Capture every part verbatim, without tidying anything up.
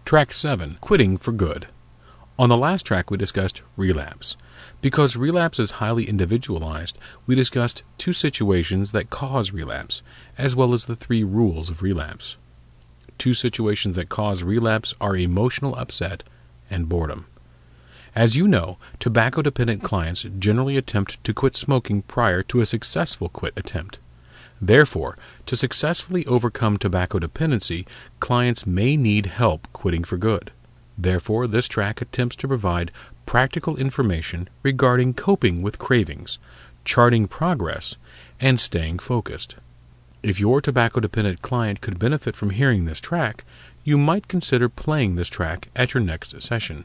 Track seven. Quitting for Good. On the last track we discussed relapse. Because relapse is highly individualized, we discussed two situations that cause relapse, as well as the three rules of relapse. Two situations that cause relapse are emotional upset and boredom. As you know, tobacco-dependent clients generally attempt to quit smoking prior to a successful quit attempt. Therefore, to successfully overcome tobacco dependency, clients may need help quitting for good. Therefore, this track attempts to provide practical information regarding coping with cravings, charting progress, and staying focused. If your tobacco-dependent client could benefit from hearing this track, you might consider playing this track at your next session.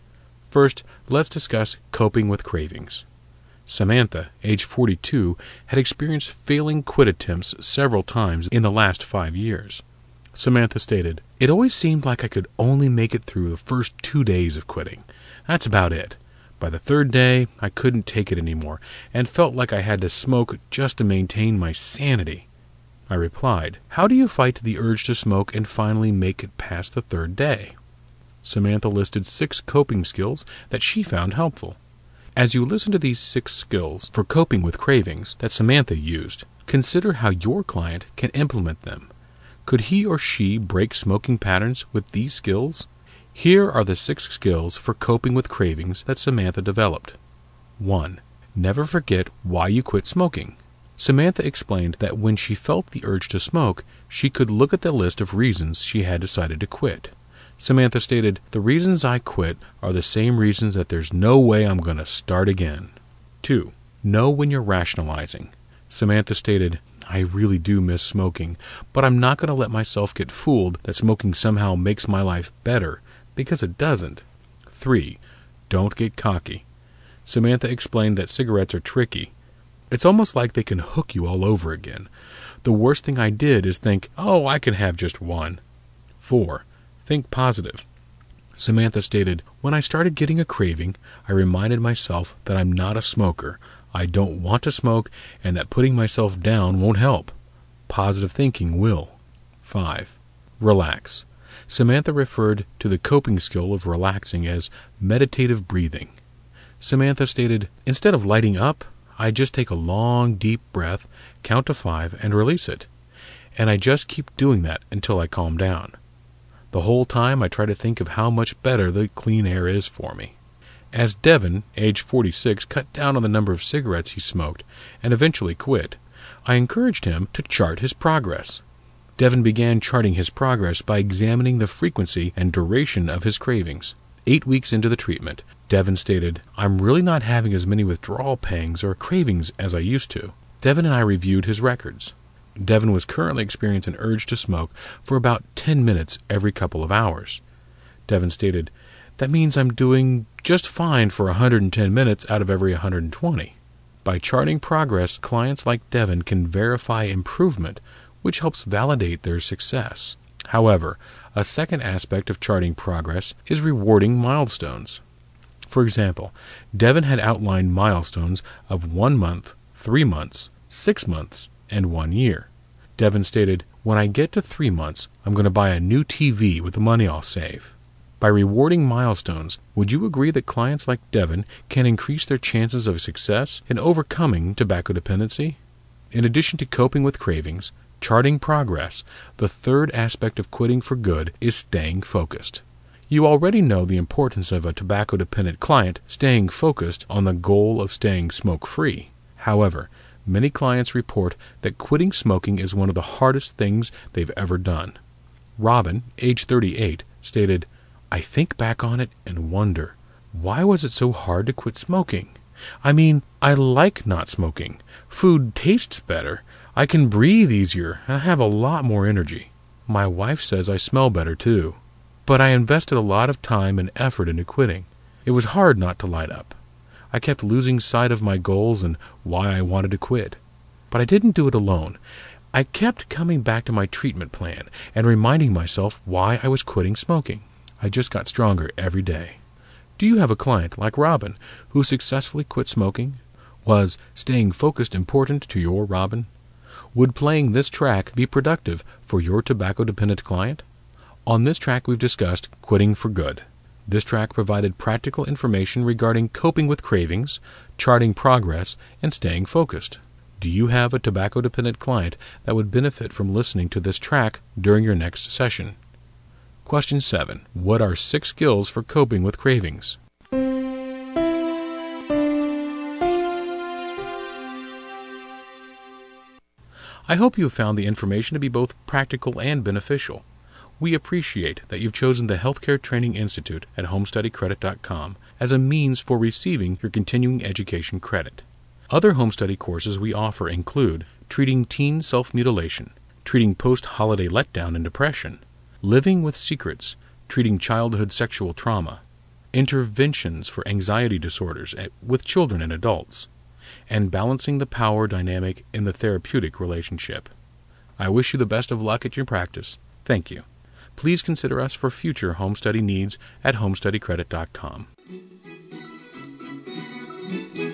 First, let's discuss coping with cravings. Samantha, age forty-two, had experienced failing quit attempts several times in the last five years. Samantha stated, "It always seemed like I could only make it through the first two days of quitting. That's about it. By the third day, I couldn't take it anymore and felt like I had to smoke just to maintain my sanity." I replied, "How do you fight the urge to smoke and finally make it past the third day?" Samantha listed six coping skills that she found helpful. As you listen to these six skills for coping with cravings that Samantha used, consider how your client can implement them. Could he or she break smoking patterns with these skills? Here are the six skills for coping with cravings that Samantha developed. one. Never forget why you quit smoking. Samantha explained that when she felt the urge to smoke, she could look at the list of reasons she had decided to quit. Samantha stated, "The reasons I quit are the same reasons that there's no way I'm going to start again." two. Know when you're rationalizing. Samantha stated, "I really do miss smoking, but I'm not going to let myself get fooled that smoking somehow makes my life better, because it doesn't." three. Don't get cocky. Samantha explained that cigarettes are tricky. It's almost like they can hook you all over again. The worst thing I did is think, oh, I can have just one. four. Think positive. Samantha stated, "When I started getting a craving, I reminded myself that I'm not a smoker, I don't want to smoke, and that putting myself down won't help. Positive thinking will." five. Relax. Samantha referred to the coping skill of relaxing as meditative breathing. Samantha stated, "Instead of lighting up, I just take a long, deep breath, count to five, and release it. And I just keep doing that until I calm down. The whole time I try to think of how much better the clean air is for me." As Devin, age forty-six, cut down on the number of cigarettes he smoked and eventually quit, I encouraged him to chart his progress. Devin began charting his progress by examining the frequency and duration of his cravings. Eight weeks into the treatment, Devin stated, "I'm really not having as many withdrawal pangs or cravings as I used to." Devin and I reviewed his records. Devin was currently experiencing an urge to smoke for about ten minutes every couple of hours. Devin stated, "That means I'm doing just fine for one hundred ten minutes out of every one hundred twenty. By charting progress, clients like Devin can verify improvement, which helps validate their success. However, a second aspect of charting progress is rewarding milestones. For example, Devin had outlined milestones of one month, three months, six months, and one year. Devin stated, "When I get to three months, I'm going to buy a new T V with the money I'll save." By rewarding milestones, would you agree that clients like Devin can increase their chances of success in overcoming tobacco dependency? In addition to coping with cravings, charting progress, the third aspect of quitting for good is staying focused. You already know the importance of a tobacco-dependent client staying focused on the goal of staying smoke-free. However, many clients report that quitting smoking is one of the hardest things they've ever done. Robin, age thirty-eight, stated, "I think back on it and wonder, why was it so hard to quit smoking? I mean, I like not smoking. Food tastes better. I can breathe easier and I have a lot more energy. My wife says I smell better too. But I invested a lot of time and effort into quitting. It was hard not to light up. I kept losing sight of my goals and why I wanted to quit. But I didn't do it alone. I kept coming back to my treatment plan and reminding myself why I was quitting smoking. I just got stronger every day." Do you have a client like Robin who successfully quit smoking? Was staying focused important to your Robin? Would playing this track be productive for your tobacco-dependent client? On this track, we've discussed quitting for good. This track provided practical information regarding coping with cravings, charting progress, and staying focused. Do you have a tobacco-dependent client that would benefit from listening to this track during your next session? Question seven. What are six skills for coping with cravings? I hope you have found the information to be both practical and beneficial. We appreciate that you've chosen the Healthcare Training Institute at home study credit dot com as a means for receiving your continuing education credit. Other home study courses we offer include Treating Teen Self-Mutilation, Treating Post-Holiday Letdown and Depression, Living with Secrets, Treating Childhood Sexual Trauma, Interventions for Anxiety Disorders with Children and Adults, and Balancing the Power Dynamic in the Therapeutic Relationship. I wish you the best of luck at your practice. Thank you. Please consider us for future home study needs at home study credit dot com.